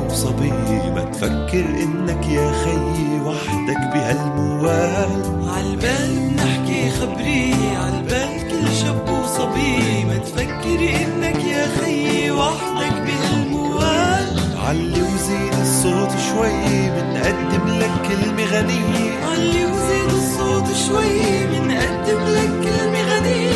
وصبي، ما تفكر إنك يا خي وحدك بهالموال. عالبال نحكي خبري، عالبال كل شاب وصبي، ما تفكر إنك يا خي وحدك بهالموال. علي وزيد الصوت شوي منقدم لك كلمة غنية، علي وزيد الصوت شوي منقدم لك كلمة غنية.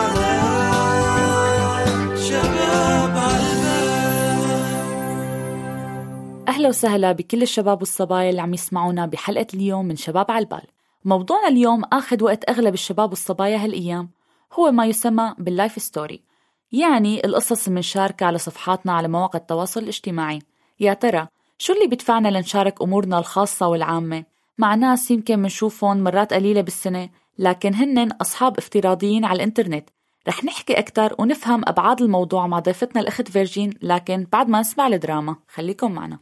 شباب عالبال. أهلا وسهلا بكل الشباب والصبايا اللي عم يسمعونا بحلقة اليوم من شباب عالبال. موضوعنا اليوم آخذ وقت أغلب الشباب والصبايا هالأيام، هو ما يسمى باللايف ستوري، يعني القصص اللي منشاركها على صفحاتنا على مواقع التواصل الاجتماعي. يا ترى شو اللي بدفعنا لنشارك أمورنا الخاصة والعامة مع ناس يمكن منشوفهم مرات قليلة بالسنة، لكن هنن أصحاب افتراضيين على الإنترنت؟ رح نحكي أكتر ونفهم أبعاد الموضوع مع ضيفتنا الأخت فيرجين، لكن بعد ما نسمع الدراما. خليكم معنا.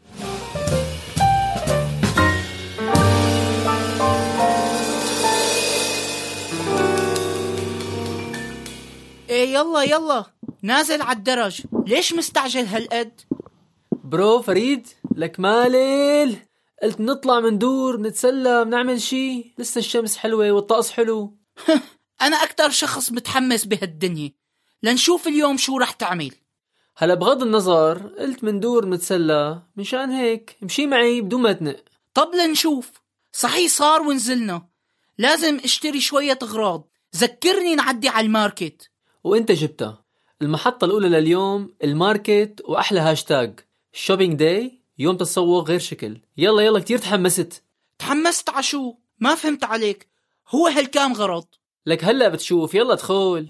ايه يلا نازل عالدرج، ليش مستعجل هالقد؟ برو فريد لك مالل، قلت نطلع من دور نتسلى نعمل شي، لسه الشمس حلوة والطقس حلو. أنا أكتر شخص متحمس بهالدنيا لنشوف اليوم شو رح تعمل. هلا بغض النظر قلت من دور نتسلى، مشان هيك امشي معي بدون ما تنق. طب لنشوف. صحيح صار ونزلنا، لازم اشتري شوية أغراض، ذكرني نعدي على الماركت. وانت جبتها المحطة الأولى لليوم، الماركت، وأحلى هاشتاج شوبينج داي، يوم تسوق غير شكل. يلا كتير تحمست عشو؟ ما فهمت عليك، هو هالكام غرض؟ لك هلأ بتشوف، يلا ادخل.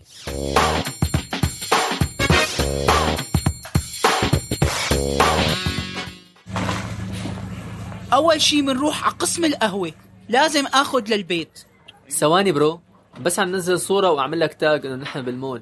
أول شي منروح على قسم القهوة، لازم أخذ للبيت. ثواني برو، بس عم ننزل صورة وأعمل لك تاج إنه نحن بالمول.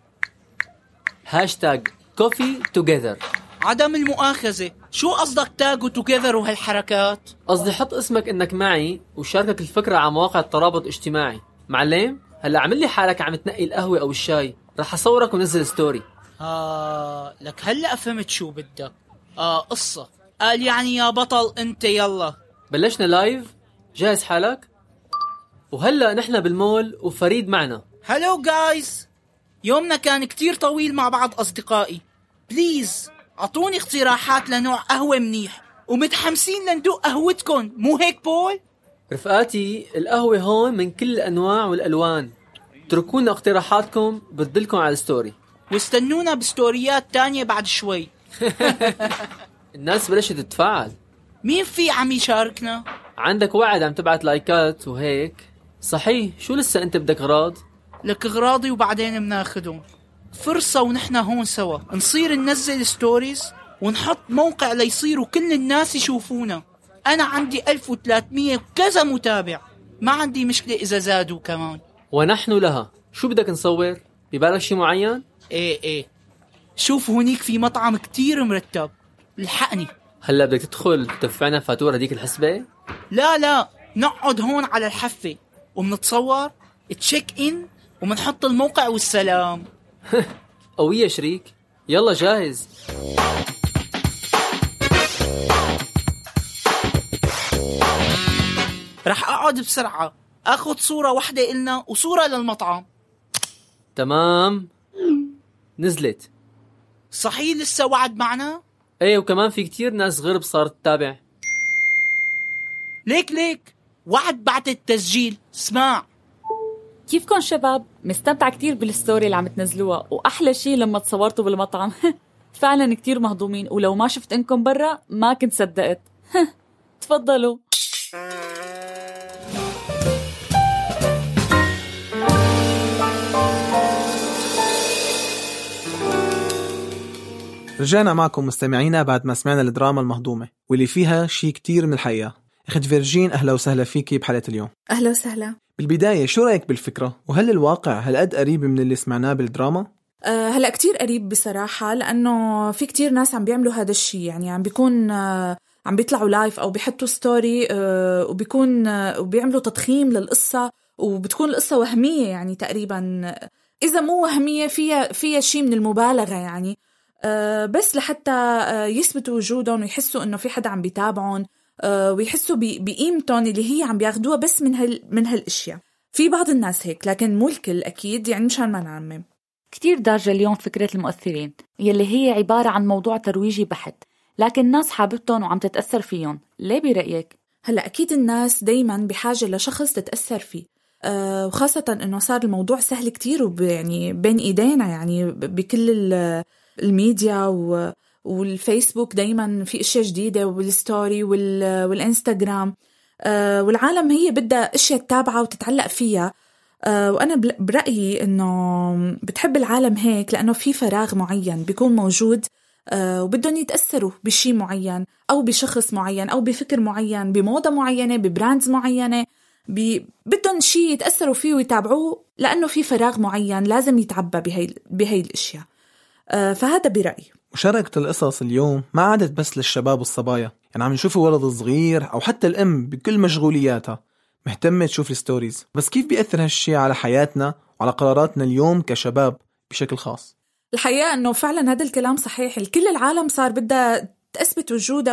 هاشتاج كوفي توجذر. عدم المؤاخذة، شو قصدك تاج وتوجذر وهالحركات؟ قصدي حط اسمك إنك معي وشاركك الفكرة على مواقع الترابط الاجتماعي. معلم هلا اعمل لي حالك عم تنقي القهوة أو الشاي، رح أصورك ونزل ستوري. لك هلأ فهمت شو بدك. قصة قال يعني يا بطل أنت. يلا بلشنا لايف، جاهز حالك؟ وهلأ نحن بالمول وفريد معنا. هلو جايز، يومنا كان كتير طويل مع بعض أصدقائي، بليز أعطوني اقتراحات لنوع قهوة منيح، ومتحمسين لندوق قهوتكم، مو هيك بول؟ رفقاتي القهوة هون من كل الأنواع والألوان، تركونا اقتراحاتكم بدلكم على الستوري، واستنونا بستوريات تانية بعد شوي. الناس بلشت تتفاعل. مين في عم يشاركنا؟ عندك وعد عم تبعت لايكات وهيك. صحيح، شو لسه انت بدك غراض؟ لك غراضي وبعدين بناخدهم. فرصة ونحن هون سوا نصير ننزل ستوريز ونحط موقع ليصيروا كل الناس يشوفونا. أنا عندي 1300 وكذا متابع، ما عندي مشكلة إذا زادوا كمان. ونحن لها. شو بدك نصور؟ ببالك شي معين؟ ايه شوف هونيك في مطعم كتير مرتب، الحقني. هلا بدك تدخل تدفعنا فاتورة ديك الحسبة؟ لا نقعد هون على الحفة ومنتصور تشيك ان ومنحط الموقع والسلام. قوية شريك، يلا جاهز. رح أقعد بسرعة أخذ صورة واحدة إلنا وصورة للمطعم. تمام، نزلت. صحيح لسه وعد معنا؟ ايه، وكمان في كتير ناس غرب صارت تتابع. ليك وعد بعد التسجيل. اسمع، كيفكن شباب؟ مستمتع كتير بالستوري اللي عم تنزلوها، وأحلى شي لما تصورتوا بالمطعم. فعلا كتير مهضومين، ولو ما شفت انكم برا ما كنت صدقت. تفضلوا. رجعنا معكم مستمعينا بعد ما سمعنا الدراما المهضومة واللي فيها شي كتير من الحقيقة. أخت فيرجين، أهلا وسهلا فيكي بحلقة اليوم. أهلا وسهلا. بالبداية شو رأيك بالفكرة؟ وهل الواقع هالقد قريب من اللي سمعناه بالدراما؟ هلأ كتير قريب بصراحة، لأنه في كتير ناس عم بيعملوا هذا الشيء، يعني عم بيكون عم بيطلعوا لايف أو بيحطوا ستوري وبيكون وبيعملوا تضخيم للقصة، وبتكون القصة وهمية يعني تقريبا، إذا مو وهمية فيها شيء من المبالغة يعني. بس لحتى يثبتوا وجودهم ويحسوا إنه في حدا عم بيتابعهم، ويحسوا بقيمتهم اللي هي عم بياخدوها بس من هالاشياء. في بعض الناس هيك، لكن مو الكل أكيد، يعني مشان ما نعمم. كتير دارجة اليوم فكرة المؤثرين يلي هي عبارة عن موضوع ترويجي بحت، لكن الناس حاببتهم وعم تتأثر فيهم. ليه برأيك؟ هلأ أكيد الناس دايماً بحاجة لشخص تتأثر فيه، وخاصة إنه صار الموضوع سهل كتير يعني بين إيدينا، يعني بكل الميديا والفيسبوك دايماً في اشياء جديدة، والستوري والانستغرام، والعالم هي بدها اشياء تتابعها وتتعلق فيها. وأنا برأيي إنه بتحب العالم هيك لأنه في فراغ معين بيكون موجود، وبدهم يتأثروا بشي معين أو بشخص معين أو بفكر معين، بموضة معينة، ببراندز معينة، بدهم شي يتأثروا فيه ويتابعوه لأنه في فراغ معين لازم يتعبى بهاي الأشياء. فهذا برأيي. مشاركة القصص اليوم ما عادت بس للشباب والصبايا، يعني عم نشوف ولد صغير أو حتى الأم بكل مشغولياتها مهتمة تشوف الستوريز. بس كيف بيأثر هالشي على حياتنا وعلى قراراتنا اليوم كشباب بشكل خاص؟ الحقيقة أنه فعلا هذا الكلام صحيح. كل العالم صار بدها تثبت وجودها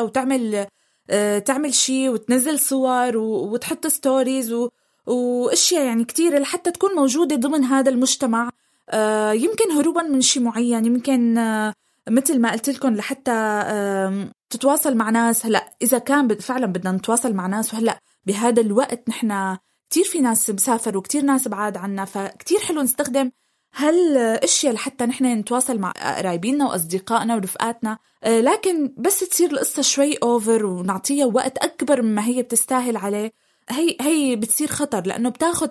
وتعمل شيء وتنزل صور وتحط ستوريز وأشياء يعني كتير لحتى تكون موجودة ضمن هذا المجتمع، يمكن هروبا من شيء معين، يمكن مثل ما قلت لكم لحتى تتواصل مع ناس. هلأ إذا كان فعلا بدنا نتواصل مع ناس، وهلأ بهذا الوقت نحن كتير في ناس مسافر وكتير ناس بعاد عنا، فكتير حلو نستخدم هالاشياء لحتى نحن نتواصل مع قرايبيننا واصدقائنا ورفقاتنا. لكن بس تصير القصه شوي اوفر ونعطيها وقت اكبر مما هي بتستاهل عليه، هي بتصير خطر، لانه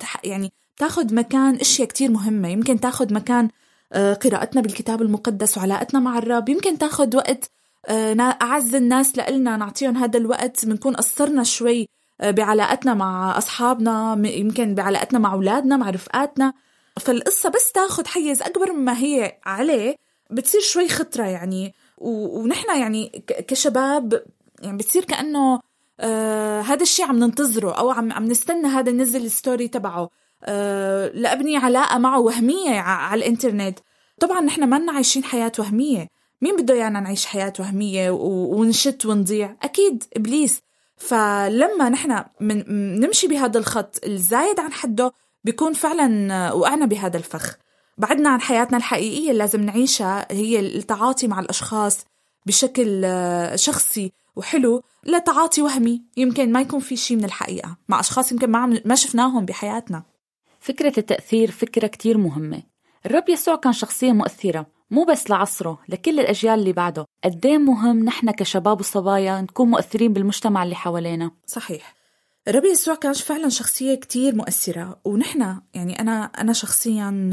بتاخد مكان اشياء كتير مهمه. يمكن تاخد مكان قراءتنا بالكتاب المقدس وعلاقتنا مع الرب، يمكن تاخد وقت اعز الناس لنا نعطيهم هذا الوقت، بنكون قصرنا شوي بعلاقتنا مع اصحابنا، يمكن بعلاقتنا مع اولادنا، مع رفقاتنا. فالقصة بس تاخد حيز أكبر مما هي عليه، بتصير شوي خطرة يعني. ونحن يعني كشباب يعني بتصير كأنه هذا الشيء عم ننتظره، أو عم نستنى هذا ننزل الستوري تبعه لأبني علاقة معه وهمية على الإنترنت. طبعا نحن ما عايشين حياة وهمية، مين بده يعني نعيش حياة وهمية ونشت ونضيع؟ أكيد إبليس. فلما نحن نمشي بهذا الخط الزايد عن حده، بيكون فعلا وقعنا بهذا الفخ، بعدنا عن حياتنا الحقيقية اللي لازم نعيشها، هي التعاطي مع الأشخاص بشكل شخصي وحلو، لا تعاطي وهمي يمكن ما يكون في شيء من الحقيقة مع أشخاص يمكن ما شفناهم بحياتنا. فكرة التأثير فكرة كتير مهمة. الرب يسوع كان شخصية مؤثرة مو بس لعصره، لكل الأجيال اللي بعده. قديه مهم نحن كشباب وصبايا نكون مؤثرين بالمجتمع اللي حوالينا. صحيح، الرب يسوع كان فعلا شخصية كتير مؤثرة، ونحن يعني أنا شخصيا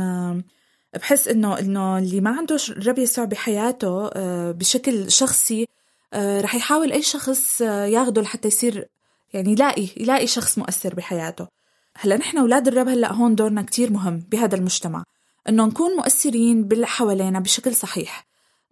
بحس إنه اللي ما عنده الرب يسوع بحياته بشكل شخصي رح يحاول أي شخص ياخده لحتى يصير يعني يلاقي شخص مؤثر بحياته. هلا نحن أولاد الرب، هلا هون دورنا كتير مهم بهذا المجتمع، إنه نكون مؤثرين باللي حوالينا بشكل صحيح.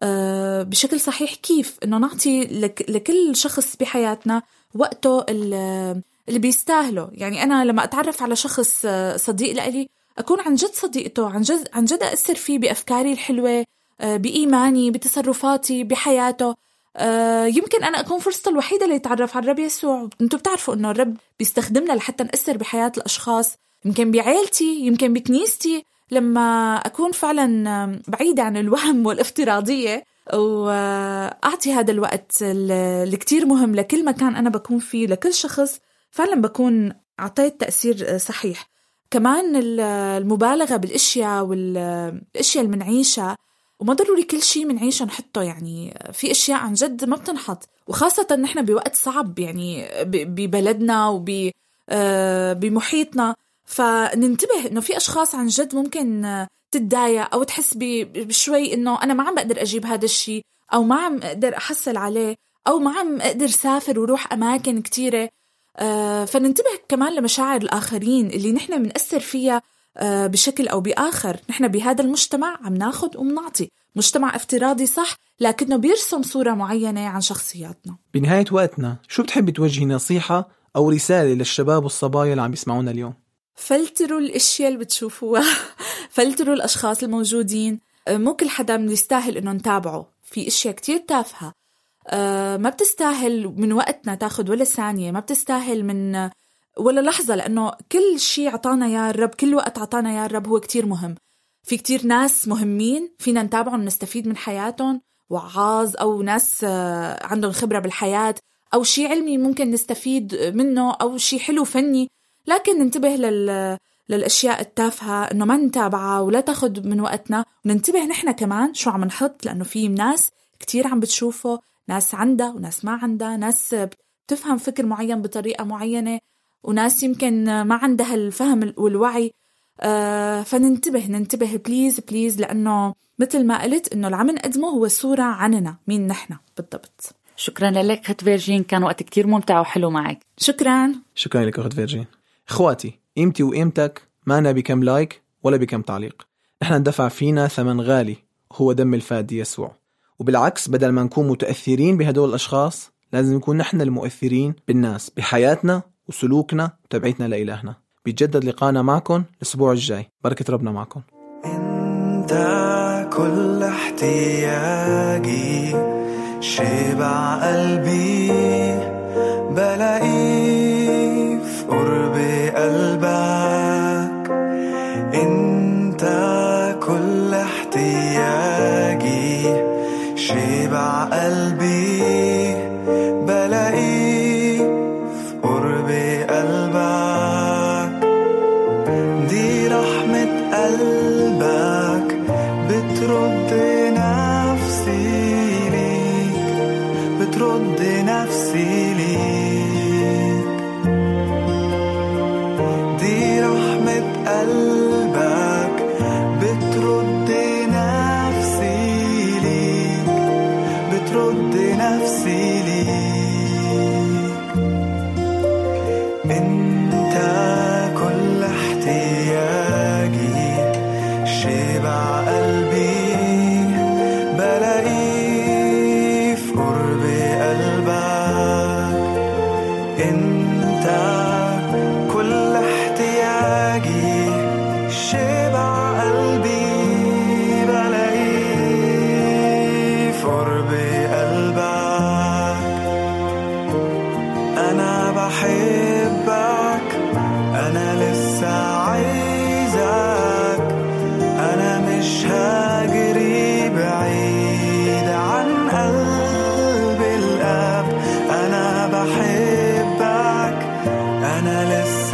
بشكل صحيح كيف؟ إنه نعطي لكل شخص بحياتنا وقته اللي بيستاهله. يعني أنا لما أتعرف على شخص صديق لإلي، أكون عن جد صديقته، عن جد أأثر فيه بأفكاري الحلوة، بإيماني، بتصرفاتي، بحياته. يمكن أنا أكون فرصته الوحيدة اللي يتعرف على الرب يسوع. أنتوا بتعرفوا إنه الرب بيستخدمنا لحتى نأثر بحياة الأشخاص، يمكن بعائلتي، يمكن بكنيستي، لما أكون فعلا بعيدة عن الوهم والافتراضية، وأعطي هذا الوقت اللي كتير مهم لكل مكان أنا بكون فيه، لكل شخص، فعلا بكون أعطيت تأثير صحيح. كمان المبالغة بالأشياء والأشياء اللي منعيشها، وما ضروري كل شيء منعيشه نحطه، يعني في أشياء عن جد ما بتنحط، وخاصة نحن بوقت صعب يعني ببلدنا وبمحيطنا. فننتبه إنه في أشخاص عن جد ممكن تتضايق أو تحس بشوي إنه أنا ما عم بقدر أجيب هذا الشيء، أو ما عم أقدر أحصل عليه، أو ما عم أقدر سافر وروح أماكن كتيرة. فننتبه كمان لمشاعر الآخرين اللي نحن منأثر فيها بشكل أو بآخر. نحن بهذا المجتمع عم ناخد ومنعطي، مجتمع افتراضي صح، لكنه بيرسم صورة معينة عن شخصياتنا. بنهاية وقتنا، شو بتحبي توجهي نصيحة أو رسالة للشباب والصبايا اللي عم يسمعونا اليوم؟ فلتروا الاشياء اللي بتشوفوها، فلتروا الاشخاص الموجودين. مو كل حدا يستاهل انه نتابعه. في اشياء كتير تافهة ما بتستاهل من وقتنا تاخد ولا ثانية، ما بتستاهل من ولا لحظة، لأنه كل شيء عطانا يا الرب، كل وقت عطانا يا الرب هو كتير مهم. في كتير ناس مهمين فينا نتابعهم نستفيد من حياتهم، وعاظ أو ناس عندهم خبرة بالحياة أو شيء علمي ممكن نستفيد منه، أو شيء حلو فني، لكن ننتبه للأشياء التافهة إنه ما نتابعها ولا تاخد من وقتنا، وننتبه نحن كمان شو عم نحط، لأنه في ناس كتير عم بتشوفه، ناس عندها وناس ما عندها، ناس بتفهم فكر معين بطريقة معينة وناس يمكن ما عندها الفهم والوعي. فننتبه بليز، لأنه مثل ما قلت إنه اللي عم نقدمه هو صورة عننا، مين نحن بالضبط. شكرا لك أخت فيرجين، كان وقت كتير ممتع وحلو معك. شكرا لك أخت فيرجين. إخواتي، قيمتي وقيمتك ما بكم لايك ولا بكم تعليق، نحن ندفع فينا ثمن غالي هو دم الفادي يسوع، وبالعكس بدل ما نكون متأثرين بهدول الأشخاص لازم نكون نحن المؤثرين بالناس بحياتنا وسلوكنا وتبعيتنا لإلهنا. بيتجدد لقانا معكم الأسبوع الجاي، بركة ربنا معكم. انت كل احتياجي، شبع قلبي بلاقيه في قرب قلبك. انت كل احتياجي، شبع قلبي بلاقيه في قرب قلبك. دي رحمة قلبك بترد نفسي ليك، بترد نفسي ليك. دي رحمة قلبك بترد نفسي ليك، بترد نفسي ليك. انت كل احتياجي، شبع قلبي بلاقيه في قرب قلبك. انت كل احتياجي، شبع قلبي بلاقيه في قرب قلبك. انا بحبك، انا لسه عايزك، أنا مش هاجري بعيد عن قلب الآب. أنا بحبك، أنا لسه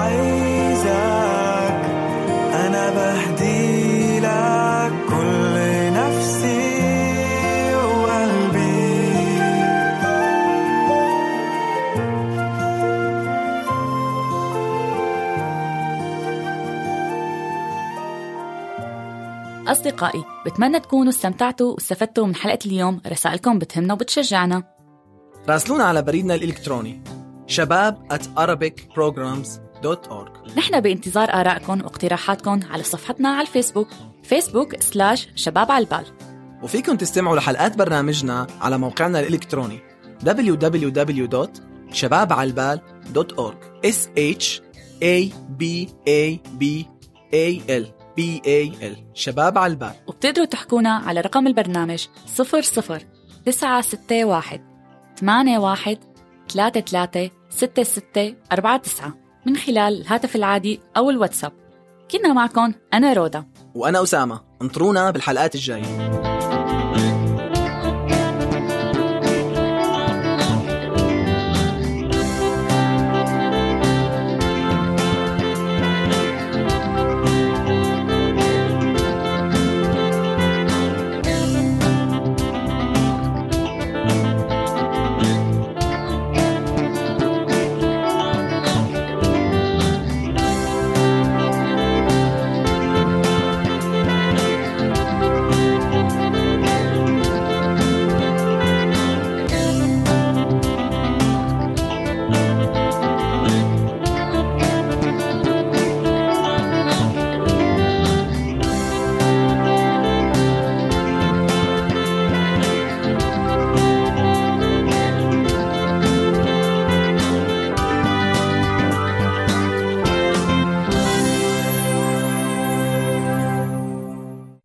عايزك، أنا بهدي لك كل نفسي وقلبي. أصدقائي، بتمنى تكونوا استمتعتوا واستفدتوا من حلقة اليوم. رسائلكم بتهمنا وبتشجعنا. راسلونا على بريدنا الإلكتروني shabab@arabicprograms.org. نحن بانتظار آرائكم واقتراحاتكم على صفحتنا على الفيسبوك facebook/شباب على البال. وفيكم تستمعوا لحلقات برنامجنا على موقعنا الإلكتروني www.shababعلبال.org SHABABAL شباب على البال. وبتقدروا تحكونا على رقم البرنامج 00-961-81-33-6649 من خلال الهاتف العادي أو الواتساب. كنا معكم أنا رودا وأنا أسامة. انطرونا بالحلقات الجاية.